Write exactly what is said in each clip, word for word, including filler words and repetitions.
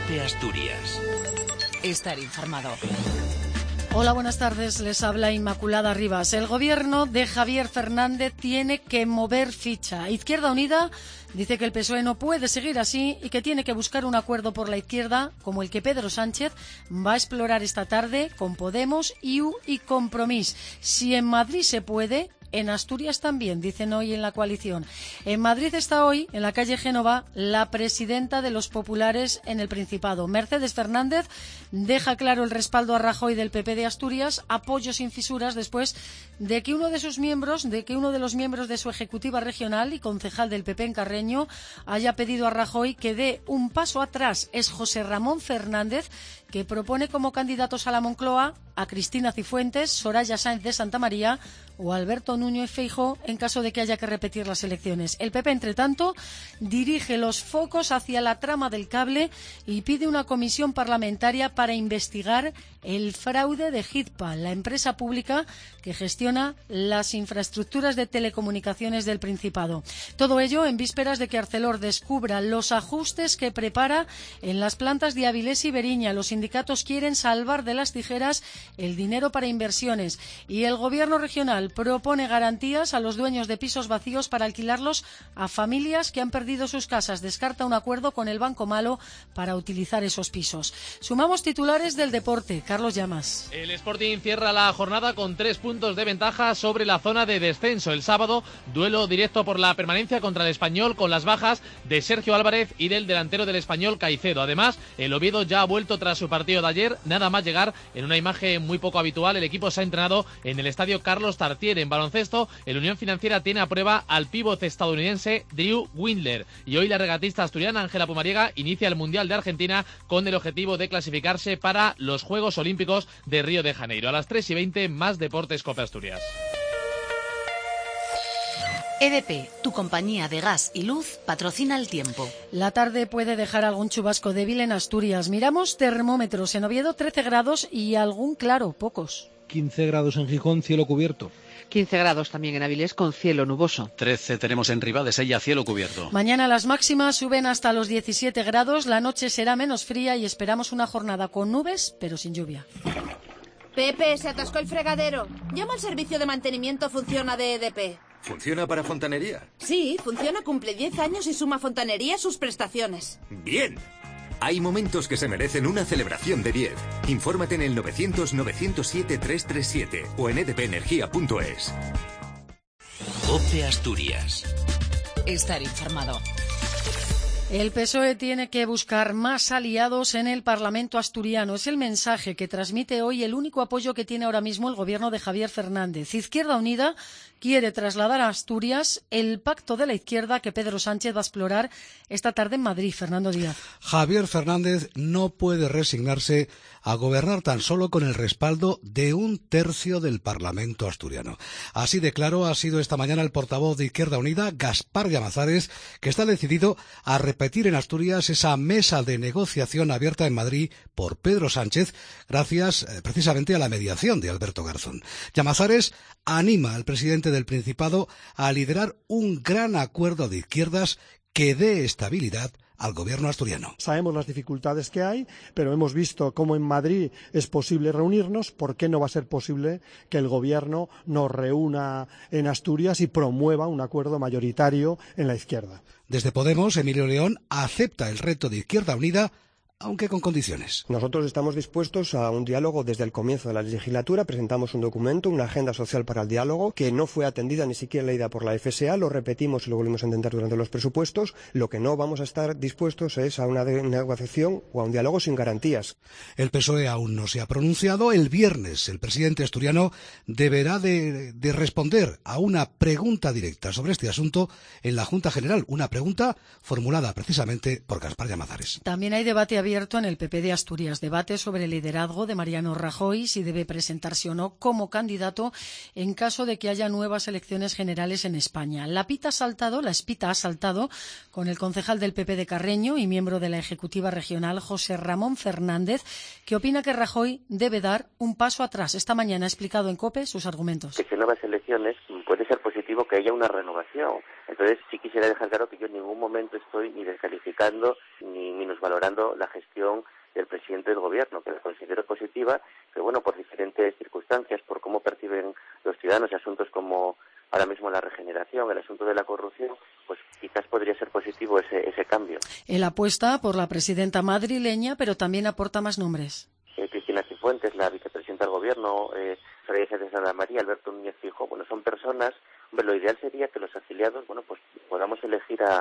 COPE Asturias. Estar informado. Hola, buenas tardes. Les habla Inmaculada Rivas. El gobierno de Javier Fernández tiene que mover ficha. Izquierda Unida dice que el P S O E no puede seguir así y que tiene que buscar un acuerdo por la izquierda, como el que Pedro Sánchez va a explorar esta tarde con Podemos, I U y Compromís. Si en Madrid se puede, en Asturias también, dicen hoy en la coalición. En Madrid está hoy, en la calle Génova, la presidenta de los populares en el Principado. Mercedes Fernández deja claro el respaldo a Rajoy del P P de Asturias, apoyo sin fisuras después de que uno de sus miembros, de que uno de los miembros de su ejecutiva regional y concejal del P P en Carreño haya pedido a Rajoy que dé un paso atrás. Es José Ramón Fernández, que propone como candidatos a la Moncloa a Cristina Cifuentes, Soraya Sáenz de Santamaría o Alberto Núñez Feijóo en caso de que haya que repetir las elecciones. El P P, entre tanto, dirige los focos hacia la trama del cable y pide una comisión parlamentaria para investigar el fraude de Hitpa, la empresa pública que gestiona las infraestructuras de telecomunicaciones del Principado. Todo ello en vísperas de que Arcelor descubra los ajustes que prepara en las plantas de Avilés y Beriña. Los sindicatos quieren salvar de las tijeras el dinero para inversiones y el gobierno regional propone garantías a los dueños de pisos vacíos para alquilarlos a familias que han perdido sus casas. Descarta un acuerdo con el Banco Malo para utilizar esos pisos. Sumamos titulares del deporte. Carlos Llamas. El Sporting cierra la jornada con tres puntos de ventaja sobre la zona de descenso. El sábado, duelo directo por la permanencia contra el Español con las bajas de Sergio Álvarez y del delantero del Español, Caicedo. Además, el Oviedo ya ha vuelto tras su partido de ayer. Nada más llegar, en una imagen muy poco habitual, el equipo se ha entrenado en el estadio Carlos Tartiere. En baloncesto, el Unión Financiera tiene a prueba al pívot estadounidense Drew Windler. Y hoy la regatista asturiana Ángela Pumariega inicia el Mundial de Argentina con el objetivo de clasificarse para los Juegos Olímpicos de Río de Janeiro. A las tres y veinte, más Deportes COPE Asturias. E D P, tu compañía de gas y luz, patrocina el tiempo. La tarde puede dejar algún chubasco débil en Asturias. Miramos termómetros. En Oviedo trece grados y algún claro, pocos. quince grados en Gijón, cielo cubierto. quince grados también en Avilés con cielo nuboso. trece tenemos en Ribadesella, cielo cubierto. Mañana las máximas suben hasta los diecisiete grados, la noche será menos fría y esperamos una jornada con nubes, pero sin lluvia. Pepe, se atascó el fregadero. Llama al servicio de mantenimiento Funciona de E D P. ¿Funciona para fontanería? Sí, Funciona cumple diez años y suma Fontanería a sus prestaciones. ¡Bien! Hay momentos que se merecen una celebración de diez. Infórmate en el novecientos, novecientos siete, trescientos treinta y siete o en e d p energía punto es. COPE Asturias. Estar informado. El P S O E tiene que buscar más aliados en el Parlamento asturiano. Es el mensaje que transmite hoy el único apoyo que tiene ahora mismo el gobierno de Javier Fernández. Izquierda Unida quiere trasladar a Asturias el pacto de la izquierda que Pedro Sánchez va a explorar esta tarde en Madrid. Fernando Díaz. Javier Fernández no puede resignarse a gobernar tan solo con el respaldo de un tercio del Parlamento asturiano. Así de claro ha sido esta mañana el portavoz de Izquierda Unida, Gaspar Llamazares, que está decidido a repetir en Asturias esa mesa de negociación abierta en Madrid por Pedro Sánchez, gracias eh, precisamente a la mediación de Alberto Garzón. Llamazares anima al presidente del Principado a liderar un gran acuerdo de izquierdas que dé estabilidad al gobierno asturiano. Sabemos las dificultades que hay, pero hemos visto cómo en Madrid es posible reunirnos. ¿Por qué no va a ser posible que el gobierno nos reúna en Asturias y promueva un acuerdo mayoritario en la izquierda? Desde Podemos, Emilio León acepta el reto de Izquierda Unida, aunque con condiciones. Nosotros estamos dispuestos a un diálogo desde el comienzo de la legislatura. Presentamos un documento, una agenda social para el diálogo, que no fue atendida ni siquiera leída por la F S A. Lo repetimos y lo volvimos a intentar durante los presupuestos. Lo que no vamos a estar dispuestos es a una negociación o a un diálogo sin garantías. El P S O E aún no se ha pronunciado. El viernes el presidente asturiano deberá de, de responder a una pregunta directa sobre este asunto en la Junta General. Una pregunta formulada precisamente por Gaspar Llamazares. También hay debate abierto abierto en el P P de Asturias. Debate sobre el liderazgo de Mariano Rajoy, si debe presentarse o no como candidato en caso de que haya nuevas elecciones generales en España. La pita ha saltado, la espita ha saltado con el concejal del P P de Carreño y miembro de la Ejecutiva Regional, José Ramón Fernández, que opina que Rajoy debe dar un paso atrás. Esta mañana ha explicado en COPE sus argumentos. Que si nuevas elecciones puede ser positivo que haya una renovación. Entonces sí quisiera dejar claro que yo en ningún momento estoy ni descalificando ni pues valorando la gestión del presidente del gobierno, que la considero positiva, pero bueno, por diferentes circunstancias, por cómo perciben los ciudadanos asuntos como ahora mismo la regeneración, el asunto de la corrupción, pues quizás podría ser positivo ese, ese cambio. Él apuesta por la presidenta madrileña, pero también aporta más nombres. Eh, Cristina Cifuentes, la vicepresidenta del gobierno, eh, Fray de Santa María, Alberto Núñez Feijóo, bueno, son personas, hombre, lo ideal sería que los afiliados, bueno, pues podamos elegir a,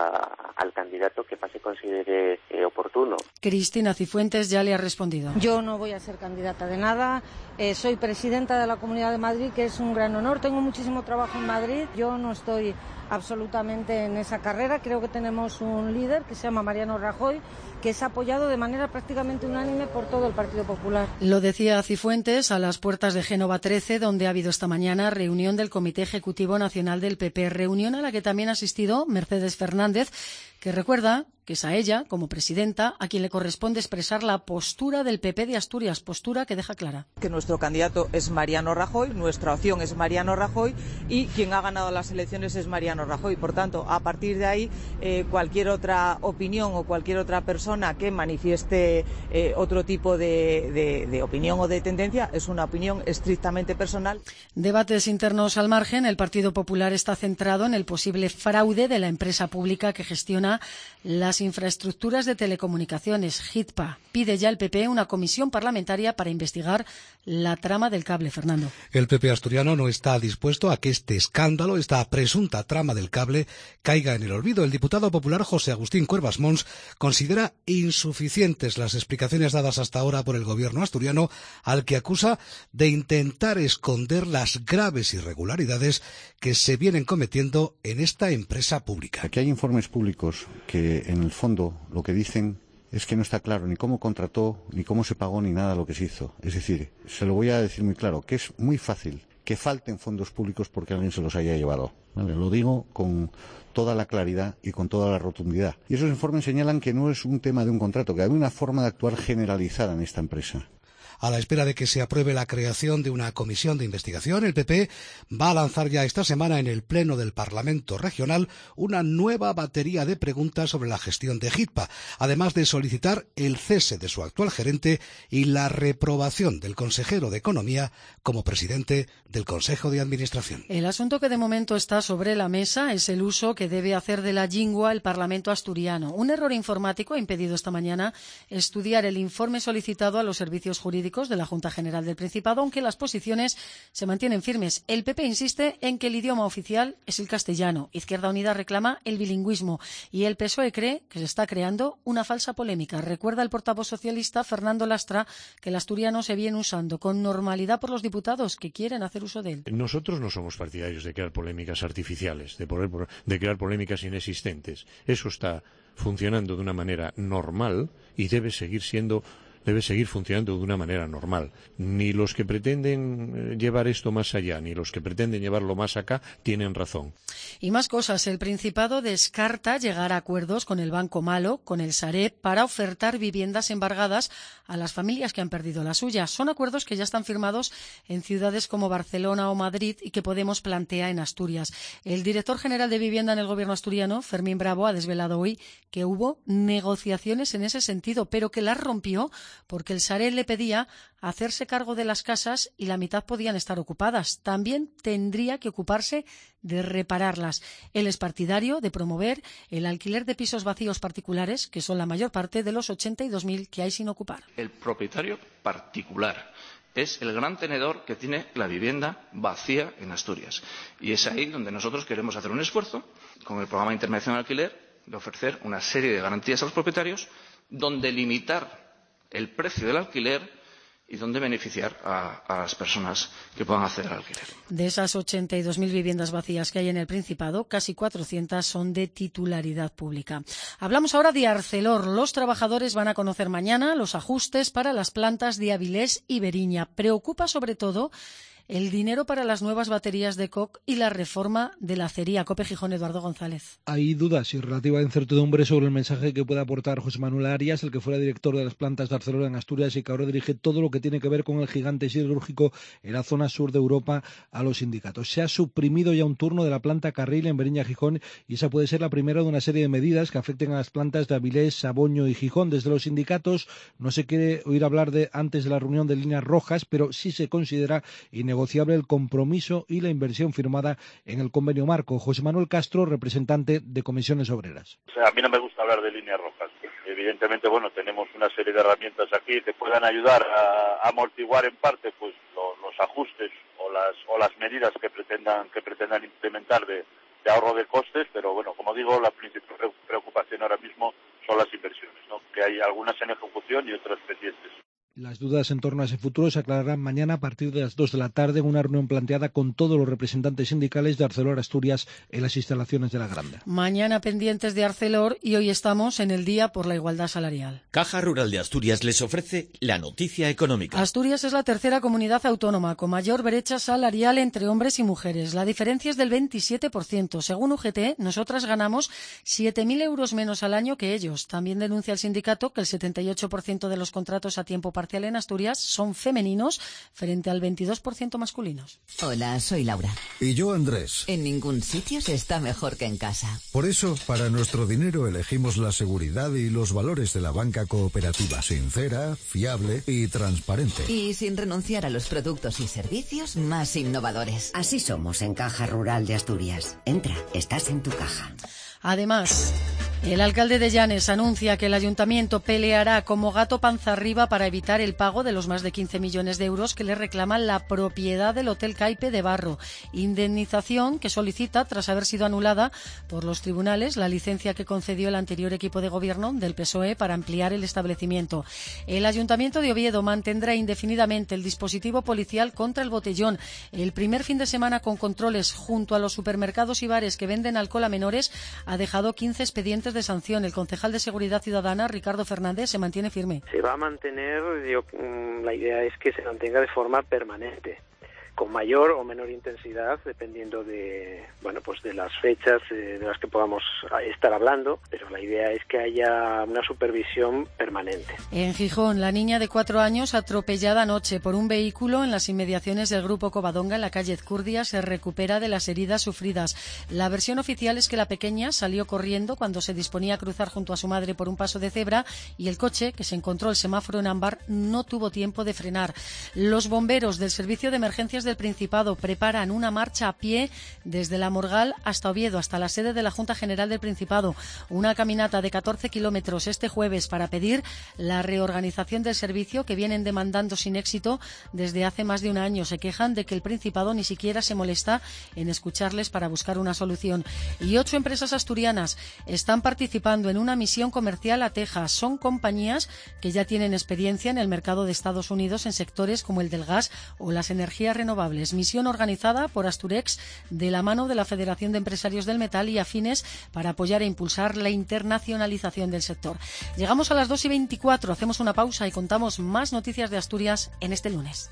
a, al candidato que más se considere eh, oportuno. Cristina Cifuentes ya le ha respondido. Yo no voy a ser candidata de nada, eh, soy presidenta de la Comunidad de Madrid, que es un gran honor, tengo muchísimo trabajo en Madrid, yo no estoy absolutamente en esa carrera, creo que tenemos un líder que se llama Mariano Rajoy, que es apoyado de manera prácticamente unánime por todo el Partido Popular. Lo decía Cifuentes a las puertas de Génova trece, donde ha habido esta mañana reunión del Comité Ejecutivo Nacional del P P, reunión a la que también ha asistido Mercedes Fernández, que recuerda que es a ella, como presidenta, a quien le corresponde expresar la postura del P P de Asturias, postura que deja clara. Que nuestro candidato es Mariano Rajoy, nuestra opción es Mariano Rajoy y quien ha ganado las elecciones es Mariano Rajoy. Por tanto, a partir de ahí, eh, cualquier otra opinión o cualquier otra persona que manifieste eh, otro tipo de, de, de opinión o de tendencia es una opinión estrictamente personal. Debates internos al margen, el Partido Popular está centrado en el posible fraude de la empresa pública que gestiona las infraestructuras de telecomunicaciones, HITPA. Pide ya el P P una comisión parlamentaria para investigar la trama del cable, Fernando. El P P asturiano no está dispuesto a que este escándalo, esta presunta trama del cable, caiga en el olvido. El diputado popular José Agustín Cuervas Mons considera insuficientes las explicaciones dadas hasta ahora por el gobierno asturiano, al que acusa de intentar esconder las graves irregularidades que se vienen cometiendo en esta empresa pública. Aquí hay informes públicos que en el fondo lo que dicen es que no está claro ni cómo contrató, ni cómo se pagó, ni nada de lo que se hizo. Es decir, se lo voy a decir muy claro, que es muy fácil que falten fondos públicos porque alguien se los haya llevado. ¿Vale? Lo digo con toda la claridad y con toda la rotundidad. Y esos informes señalan que no es un tema de un contrato, que hay una forma de actuar generalizada en esta empresa. A la espera de que se apruebe la creación de una comisión de investigación, el P P va a lanzar ya esta semana en el Pleno del Parlamento Regional una nueva batería de preguntas sobre la gestión de HITPA, además de solicitar el cese de su actual gerente y la reprobación del consejero de Economía como presidente del Consejo de Administración. El asunto que de momento está sobre la mesa es el uso que debe hacer de la lingua el Parlamento asturiano. Un error informático ha impedido esta mañana estudiar el informe solicitado a los servicios jurídicos de la Junta General del Principado, aunque las posiciones se mantienen firmes. El P P insiste en que el idioma oficial es el castellano. Izquierda Unida reclama el bilingüismo y el P S O E cree que se está creando una falsa polémica. Recuerda el portavoz socialista Fernando Lastra que el asturiano se viene usando con normalidad por los diputados que quieren hacer uso de él. Nosotros no somos partidarios de crear polémicas artificiales, de, poder, de crear polémicas inexistentes. Eso está funcionando de una manera normal y debe seguir siendo debe seguir funcionando de una manera normal. Ni los que pretenden llevar esto más allá, ni los que pretenden llevarlo más acá, tienen razón. Y más cosas. El Principado descarta llegar a acuerdos con el Banco Malo, con el Sareb, para ofertar viviendas embargadas a las familias que han perdido la suya. Son acuerdos que ya están firmados en ciudades como Barcelona o Madrid y que Podemos plantea en Asturias. El director general de Vivienda en el Gobierno asturiano, Fermín Bravo, ha desvelado hoy que hubo negociaciones en ese sentido, pero que las rompió porque el Sareb le pedía hacerse cargo de las casas y la mitad podían estar ocupadas. También tendría que ocuparse de repararlas. Él es partidario de promover el alquiler de pisos vacíos particulares, que son la mayor parte de los ochenta y dos mil que hay sin ocupar. El propietario particular es el gran tenedor que tiene la vivienda vacía en Asturias. Y es ahí donde nosotros queremos hacer un esfuerzo, con el programa de intermediación de alquiler, de ofrecer una serie de garantías a los propietarios, donde limitar el precio del alquiler y donde beneficiar a, a las personas que puedan acceder al alquiler. De esas ochenta y dos mil viviendas vacías que hay en el Principado, casi cuatrocientas son de titularidad pública. Hablamos ahora de Arcelor. Los trabajadores van a conocer mañana los ajustes para las plantas de Avilés y Beriña. Preocupa sobre todo el dinero para las nuevas baterías de coque y la reforma de la acería. COPE Gijón, Eduardo González. Hay dudas y relativa incertidumbre sobre el mensaje que puede aportar José Manuel Arias, el que fuera director de las plantas de Arcelor en Asturias y que ahora dirige todo lo que tiene que ver con el gigante siderúrgico en la zona sur de Europa a los sindicatos. Se ha suprimido ya un turno de la planta Carril en Beriña, Gijón, y esa puede ser la primera de una serie de medidas que afecten a las plantas de Avilés, Saboño y Gijón. Desde los sindicatos no se quiere oír hablar de antes de la reunión de líneas rojas, pero sí se considera innegociable el compromiso y la inversión firmada en el convenio marco. José Manuel Castro, representante de Comisiones Obreras. O sea, a mí no me gusta hablar de líneas rojas. Evidentemente, bueno, tenemos una serie de herramientas aquí que puedan ayudar a, a amortiguar en parte pues lo, los ajustes o las o las medidas que pretendan que pretendan implementar de, de ahorro de costes, pero bueno, como digo, la principal preocupación ahora mismo son las inversiones, ¿no? Que hay algunas en ejecución y otras pendientes. Las dudas en torno a ese futuro se aclararán mañana a partir de las dos de la tarde en una reunión planteada con todos los representantes sindicales de Arcelor Asturias en las instalaciones de la Granda. Mañana pendientes de Arcelor y hoy estamos en el Día por la Igualdad Salarial. Caja Rural de Asturias les ofrece la noticia económica. Asturias es la tercera comunidad autónoma con mayor brecha salarial entre hombres y mujeres. La diferencia es del veintisiete por ciento. Según U G T, nosotras ganamos siete mil euros menos al año que ellos. También denuncia el sindicato que el setenta y ocho por ciento de los contratos a tiempo parcial en Asturias son femeninos frente al veintidós por ciento masculinos. Hola, soy Laura. Y yo, Andrés. En ningún sitio se está mejor que en casa. Por eso, para nuestro dinero elegimos la seguridad y los valores de la banca cooperativa, sincera, fiable y transparente. Y sin renunciar a los productos y servicios más innovadores. Así somos en Caja Rural de Asturias. Entra, estás en tu caja. Además, el alcalde de Llanes anuncia que el ayuntamiento peleará como gato panza arriba para evitar el pago de los más de quince millones de euros que le reclaman la propiedad del Hotel Caipe de Barro. Indemnización que solicita tras haber sido anulada por los tribunales la licencia que concedió el anterior equipo de gobierno del P S O E para ampliar el establecimiento. El ayuntamiento de Oviedo mantendrá indefinidamente el dispositivo policial contra el botellón. El primer fin de semana con controles junto a los supermercados y bares que venden alcohol a menores ha dejado quince expedientes de sanción. El concejal de Seguridad Ciudadana, Ricardo Fernández, se mantiene firme. Se va a mantener, yo, la idea es que se mantenga de forma permanente, con mayor o menor intensidad, dependiendo de, bueno, pues de las fechas eh, de las que podamos estar hablando, pero la idea es que haya una supervisión permanente. En Gijón, la niña de cuatro años atropellada anoche por un vehículo en las inmediaciones del Grupo Covadonga en la calle Ezcurdia se recupera de las heridas sufridas. La versión oficial es que la pequeña salió corriendo cuando se disponía a cruzar junto a su madre por un paso de cebra y el coche, que se encontró el semáforo en ámbar, no tuvo tiempo de frenar. Los bomberos del Servicio de Emergencias del Principado preparan una marcha a pie desde la Morgal hasta Oviedo, hasta la sede de la Junta General del Principado. Una caminata de catorce kilómetros este jueves para pedir la reorganización del servicio que vienen demandando sin éxito desde hace más de un año. Se quejan de que el Principado ni siquiera se molesta en escucharles para buscar una solución. Y ocho empresas asturianas están participando en una misión comercial a Texas. Son compañías que ya tienen experiencia en el mercado de Estados Unidos en sectores como el del gas o las energías renovables. Misión organizada por Asturex de la mano de la Federación de Empresarios del Metal y afines para apoyar e impulsar la internacionalización del sector. Llegamos a las dos y veinticuatro, hacemos una pausa y contamos más noticias de Asturias en este lunes.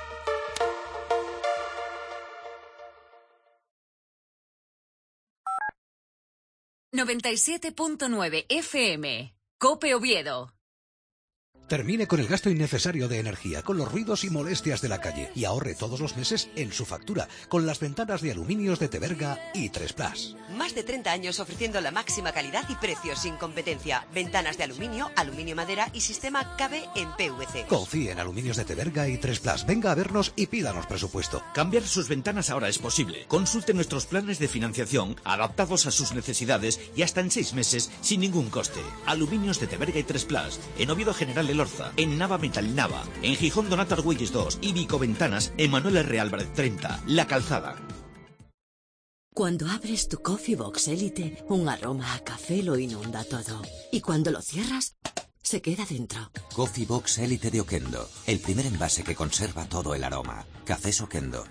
noventa y siete punto nueve F M, COPE Oviedo. Termine con el gasto innecesario de energía, con los ruidos y molestias de la calle y ahorre todos los meses en su factura con las ventanas de aluminios de Teberga y tres plus. Más de treinta años ofreciendo la máxima calidad y precios sin competencia. Ventanas de aluminio, aluminio madera y sistema K B en P V C. Confíe en Aluminios de Teberga y tres plus. Venga a vernos y pídanos presupuesto. Cambiar sus ventanas ahora es posible. Consulte nuestros planes de financiación adaptados a sus necesidades y hasta en seis meses sin ningún coste. Aluminios de Teberga y tres plus. En Oviedo General Elorza, en Nava Metal Nava, en Gijón Donato Argüelles dos y Vico Ventanas, en Manuel R. Álvarez treinta, La Calzada. Cuando abres tu Coffee Box Elite, un aroma a café lo inunda todo. Y cuando lo cierras, se queda dentro. Coffee Box Elite de Oquendo, el primer envase que conserva todo el aroma. Cafés Oquendo.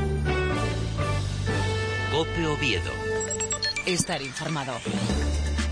COPE Oviedo. Estar informado.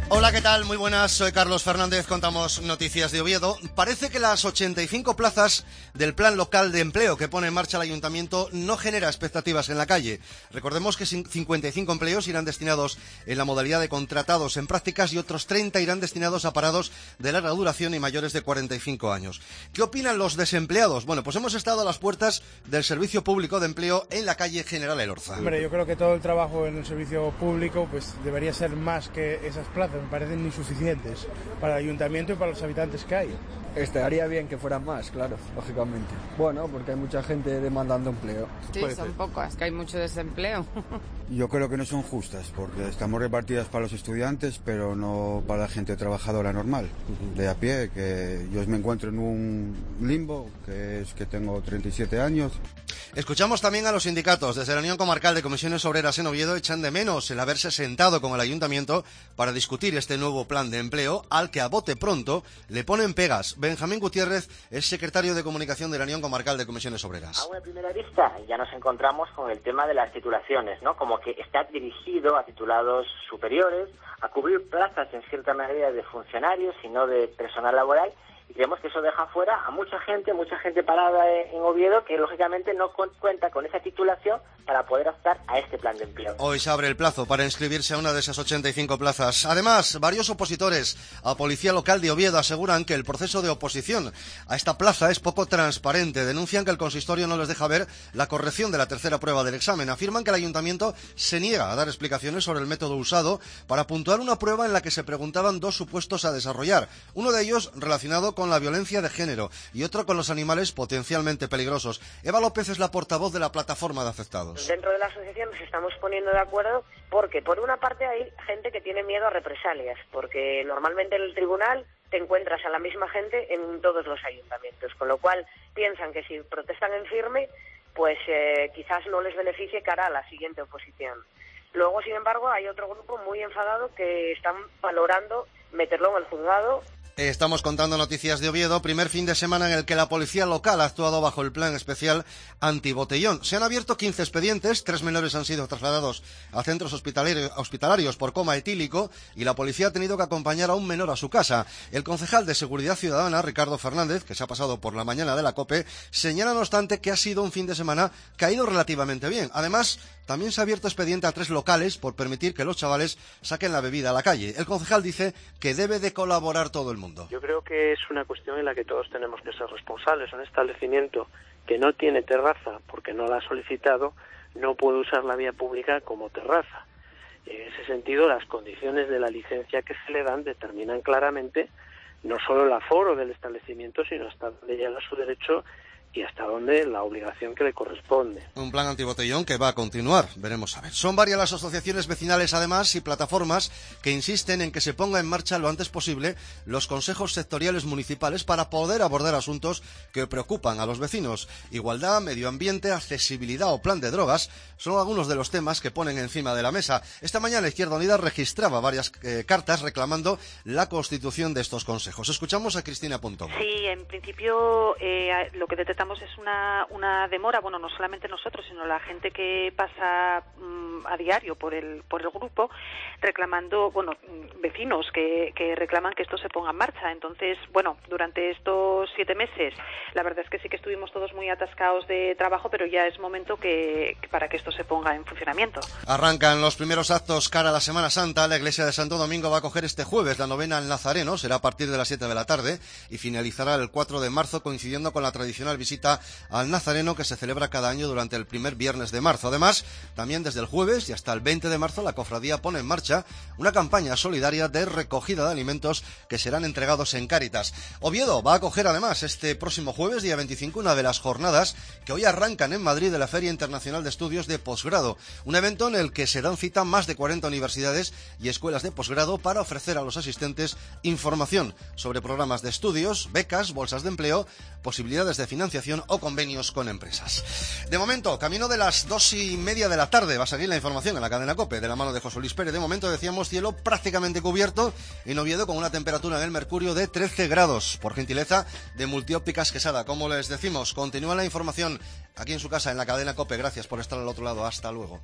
Hola, ¿qué tal? Muy buenas, soy Carlos Fernández, contamos noticias de Oviedo. Parece que las ochenta y cinco plazas del Plan Local de Empleo que pone en marcha el Ayuntamiento no genera expectativas en la calle. Recordemos que cincuenta y cinco empleos irán destinados en la modalidad de contratados en prácticas y otros treinta irán destinados a parados de larga duración y mayores de cuarenta y cinco años. ¿Qué opinan los desempleados? Bueno, pues hemos estado a las puertas del Servicio Público de Empleo en la calle General Elorza. Hombre, yo creo que todo el trabajo en el servicio público pues debería ser más que esas plazas. Me parecen insuficientes para el ayuntamiento y para los habitantes que hay. Estaría bien que fueran más, claro, lógicamente. Bueno, porque hay mucha gente demandando empleo. Sí, son pocas, que hay mucho desempleo. Yo creo que no son justas, porque estamos repartidas para los estudiantes, pero no para la gente trabajadora normal, de a pie, que yo me encuentro en un limbo, que es que tengo treinta y siete años. Escuchamos también a los sindicatos. Desde la Unión Comarcal de Comisiones Obreras en Oviedo echan de menos el haberse sentado con el Ayuntamiento para discutir este nuevo plan de empleo, al que a bote pronto le ponen pegas. Benjamín Gutiérrez es secretario de Comunicación de la Unión Comarcal de Comisiones Obreras. A una primera vista ya nos encontramos con el tema de las titulaciones, ¿no? Como que está dirigido a titulados superiores, a cubrir plazas en cierta medida de funcionarios y no de personal laboral. Y creemos que eso deja fuera a mucha gente, mucha gente parada en Oviedo que lógicamente no cuenta con esa titulación para poder optar a este plan de empleo. Hoy se abre el plazo para inscribirse a una de esas ochenta y cinco plazas. Además, varios opositores a Policía Local de Oviedo aseguran que el proceso de oposición a esta plaza es poco transparente. Denuncian que el consistorio no les deja ver la corrección de la tercera prueba del examen. Afirman que el Ayuntamiento se niega a dar explicaciones sobre el método usado para puntuar una prueba en la que se preguntaban dos supuestos a desarrollar. Uno de ellos relacionado con la violencia de género y otro con los animales potencialmente peligrosos. Eva López es la portavoz de la plataforma de afectados. Dentro de la asociación nos estamos poniendo de acuerdo porque, por una parte, hay gente que tiene miedo a represalias, porque normalmente en el tribunal te encuentras a la misma gente en todos los ayuntamientos, con lo cual piensan que si protestan en firme, pues eh, quizás no les beneficie cara a la siguiente oposición. Luego, sin embargo, hay otro grupo muy enfadado que están valorando meterlo en el juzgado. Estamos contando noticias de Oviedo, primer fin de semana en el que la policía local ha actuado bajo el plan especial antibotellón. Se han abierto quince expedientes, tres menores han sido trasladados a centros hospitalarios por coma etílico y la policía ha tenido que acompañar a un menor a su casa. El concejal de Seguridad Ciudadana, Ricardo Fernández, que se ha pasado por la mañana de la COPE, señala no obstante que ha sido un fin de semana que ha ido relativamente bien. Además, también se ha abierto expediente a tres locales por permitir que los chavales saquen la bebida a la calle. El concejal dice que debe de colaborar todo el mundo. Yo creo que es una cuestión en la que todos tenemos que ser responsables. Un establecimiento que no tiene terraza porque no la ha solicitado no puede usar la vía pública como terraza. En ese sentido, las condiciones de la licencia que se le dan determinan claramente no solo el aforo del establecimiento, sino hasta dónde llega su derecho y hasta dónde la obligación que le corresponde. Un plan antibotellón que va a continuar, veremos a ver. Son varias las asociaciones vecinales además y plataformas que insisten en que se ponga en marcha lo antes posible los consejos sectoriales municipales para poder abordar asuntos que preocupan a los vecinos. Igualdad, medio ambiente, accesibilidad o plan de drogas son algunos de los temas que ponen encima de la mesa. Esta mañana Izquierda Unida registraba varias eh, cartas reclamando la constitución de estos consejos. Escuchamos a Cristina Pontón. Sí, en principio eh, lo que detectamos es una, una demora, bueno, no solamente nosotros, sino la gente que pasa um, a diario por el por el grupo reclamando, bueno, vecinos que, que reclaman que esto se ponga en marcha. Entonces, bueno, durante estos siete meses, la verdad es que sí que estuvimos todos muy atascados de trabajo, pero ya es momento que, que para que esto se ponga en funcionamiento. Arrancan los primeros actos cara a la Semana Santa. La iglesia de Santo Domingo va a coger este jueves la novena al Nazareno, será a partir de las siete de la tarde y finalizará el cuatro de marzo, coincidiendo con la tradicional visita al Nazareno que se celebra cada año durante el primer viernes de marzo. Además, también desde el jueves y hasta el veinte de marzo la cofradía pone en marcha una campaña solidaria de recogida de alimentos que serán entregados en Cáritas. Oviedo va a acoger además este próximo jueves, día veinticinco, una de las jornadas que hoy arrancan en Madrid de la Feria Internacional de Estudios de Posgrado, un evento en el que se dan cita más de cuarenta universidades y escuelas de posgrado para ofrecer a los asistentes información sobre programas de estudios, becas, bolsas de empleo, posibilidades de financiación o convenios con empresas. De momento, camino de las dos y media de la tarde, va a seguir la información en la cadena COPE de la mano de José Luis Pérez. De momento decíamos cielo prácticamente cubierto en Oviedo con una temperatura en el mercurio de trece grados, por gentileza de Multiópticas Quesada. Como les decimos, continúa la información aquí en su casa en la cadena COPE. Gracias por estar al otro lado. Hasta luego.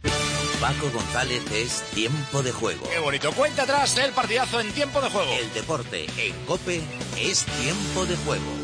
Paco González es Tiempo de Juego. Qué bonito. Cuenta atrás el partidazo en Tiempo de Juego. El deporte en COPE es Tiempo de Juego.